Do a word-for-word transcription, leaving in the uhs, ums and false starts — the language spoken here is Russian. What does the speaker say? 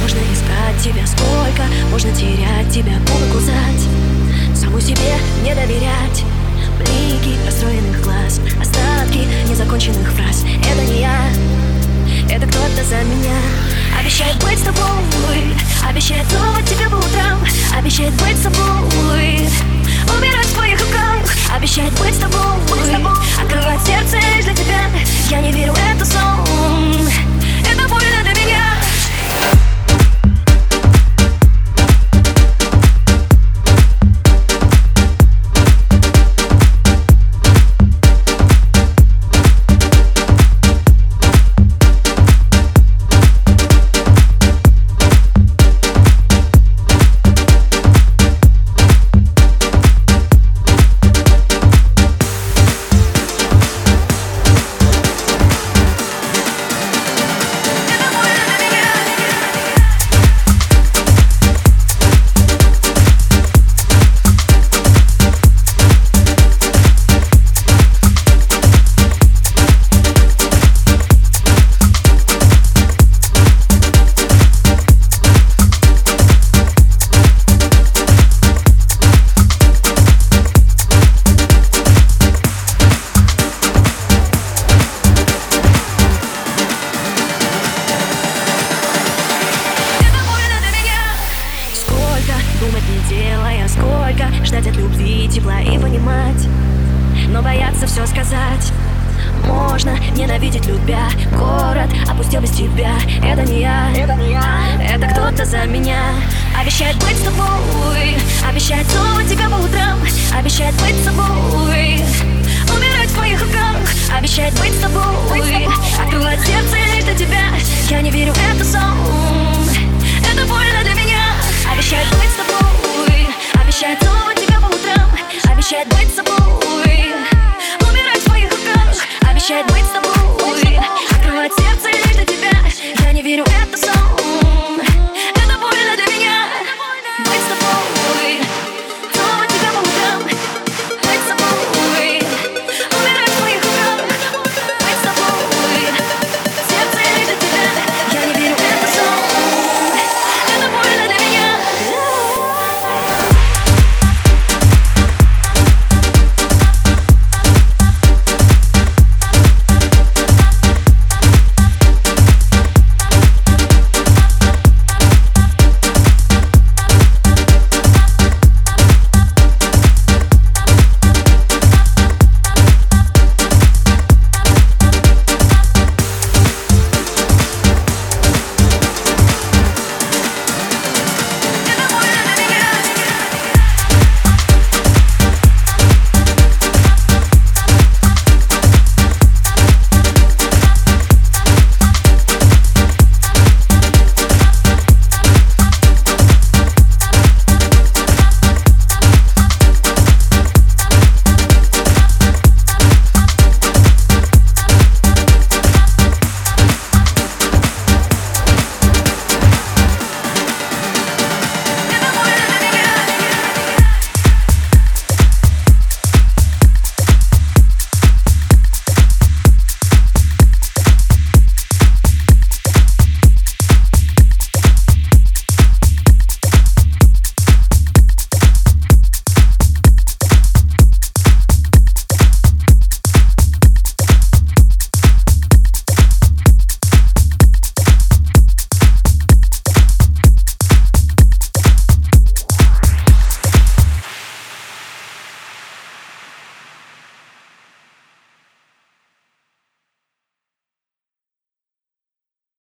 Можно искать тебя сколько, можно терять тебя, губы кусать, саму себе не доверять. Блики расстроенных глаз, остатки незаконченных фраз. Это не я, это кто-то за меня. Обещает быть с тобой, обещает целовать тебя по утрам, обещает быть с тобой, умирать в твоих руках. Обещает быть с тобой, открывать сердце лишь для тебя. Я не верю, это сон, это больно для меня. Думать не делая, сколько ждать от любви, тепла и понимать, но бояться все сказать. Можно ненавидеть, любя. Город опустил без тебя. Это не я, это не я, это кто-то за меня. Обещает быть с тобой, обещает целовать тебя по утрам, обещает быть с тобой, умирать в твоих руках. Обещает быть с тобой, открывать сердце лишь для тебя. Я не верю, это сон, это больно для меня. Обещает быть с тобой.